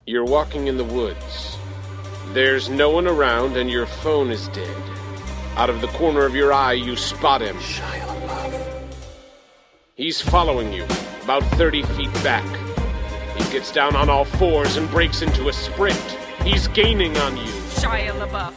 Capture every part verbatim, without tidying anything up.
You're walking in the woods. There's no one around and your phone is dead. Out of the corner of your eye, you spot him. Shia LaBeouf. He's following you, about thirty feet back. He gets down on all fours and breaks into a sprint. He's gaining on you. Shia LaBeouf.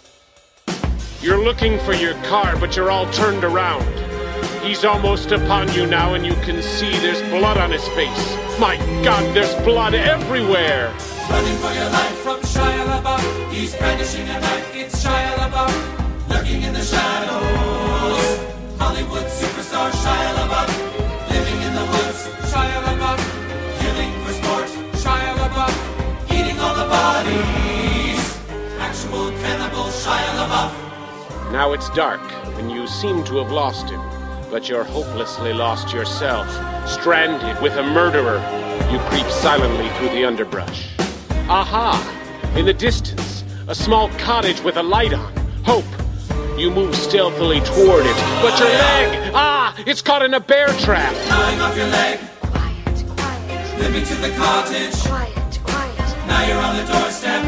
You're looking for your car, but you're all turned around. He's almost upon you now, and you can see there's blood on his face. My God, there's blood everywhere! Running for your life from Shia LaBeouf. He's brandishing a knife, it's Shia LaBeouf. Lurking in the shadows. Hollywood superstar Shia LaBeouf. Living in the woods, Shia LaBeouf. Killing for sport, Shia LaBeouf. Eating all the bodies. Actual cannibal Shia LaBeouf. Now it's dark, and you seem to have lost him. But you're hopelessly lost yourself, stranded with a murderer. You creep silently through the underbrush. Aha! In the distance, a small cottage with a light on. Hope. You move stealthily toward it, but your leg! Ah! It's caught in a bear trap! Gnawing off your leg. Quiet, quiet. Limping to the cottage. Quiet, quiet. Now you're on the doorstep.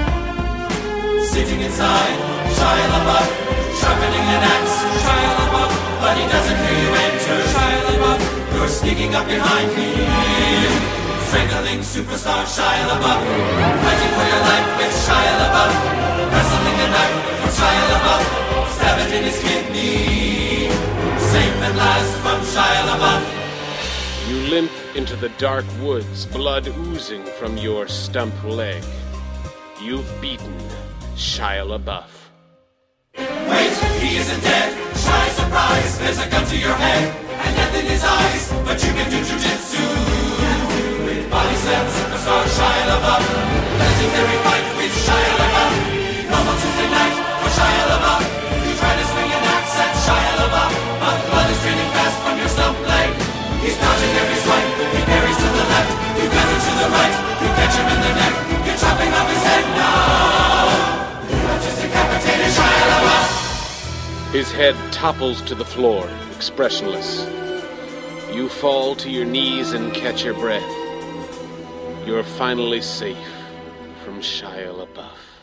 Sitting inside, Shia LaBeouf. Sharpening an axe, Shia LaBeouf. But he doesn't hear you enter, Shia LaBeouf. You're sneaking up behind him. Strangling superstar Shia LaBeouf. Fighting for your life with Shia LaBeouf. Wrestling a knife from Shia LaBeouf. Stab it in his kidney. Safe at last from Shia LaBeouf. You limp into the dark woods, blood oozing from your stump leg. You've beaten Shia LaBeouf. Wait, he isn't dead. Shy surprise, there's a gun to your head and death in his eyes, but you can do jujitsu. With body slam superstar Shia LaBeouf. Legendary fight with Shia LaBeouf. Normal Tuesday night for Shia LaBeouf. You try to swing an axe at Shia LaBeouf, but blood is draining fast from your stump leg. He's dodging every swipe, he parries to the left. You gather to the right, you catch him in the neck. You're chopping off his head now. You just decapitated Shia LaBeouf. His head topples to the floor, expressionless. You fall to your knees and catch your breath. You're finally safe from Shia LaBeouf.